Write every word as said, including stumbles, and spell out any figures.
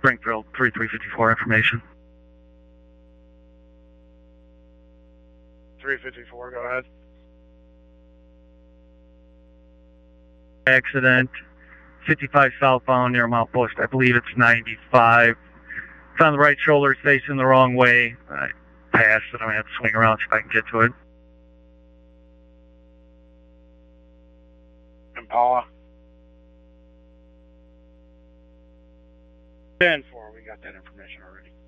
Springfield, three three five four information. three fifty-four, go ahead. Accident, fifty-five southbound near Mount Bush. I believe it's ninety-five. It's on the right shoulder, it's facing the wrong way. I passed it. I'm going to have to swing around see if I can get to it. Impala. ten four, we got that information already.